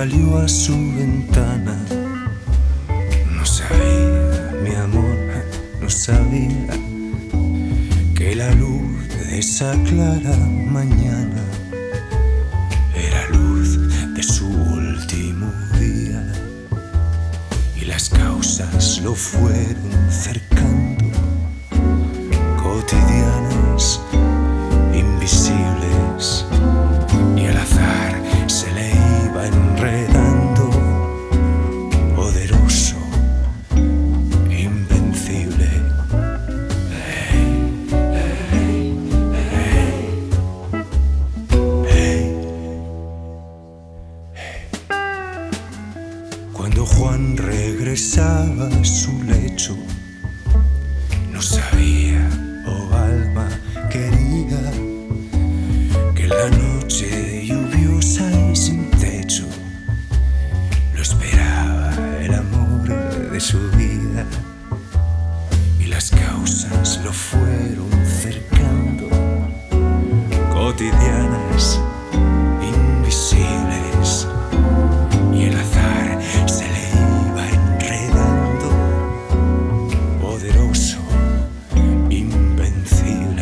salió a su ventana. No sabía, mi amor, no sabía que la luz de esa clara mañana era luz de su último día. Y las causas lo fueron cercando, cotidianas, invisibles, y al azar se le iba enredando, poderoso, invencible. Hey, hey, hey, hey, hey. Cuando Juan regresaba a su lecho, no sabía, oh alma querida, que la noche lluviosa y sin techo lo esperaba el amor de su vida. Y las causas lo fueron cercando, cotidianas, invisibles, y el azar se le iba enredando, poderoso, invencible.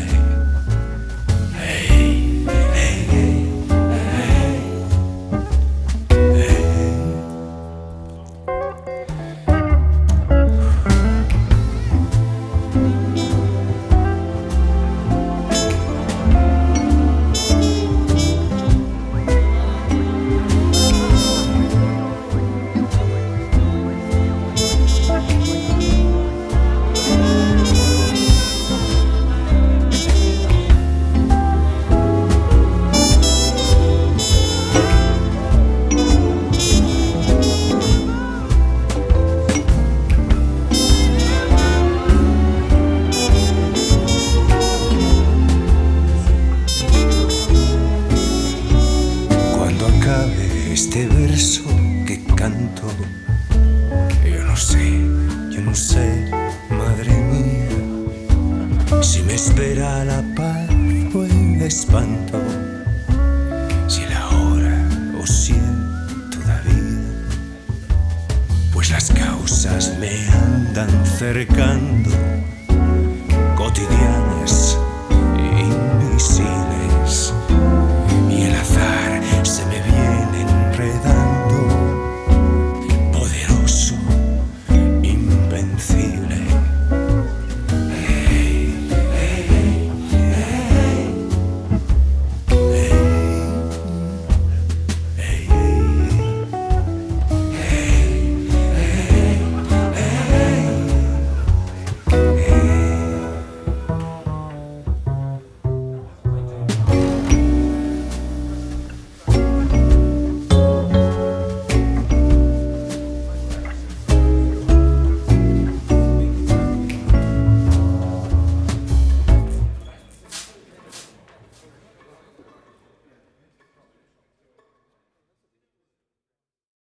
Hey, hey, hey, hey. Cuando acabe este verso que canto, yo no sé, madre mía, si me espera la paz o el espanto, si la hora o si el todavía, pues las causas me andan cercando, cotidianas,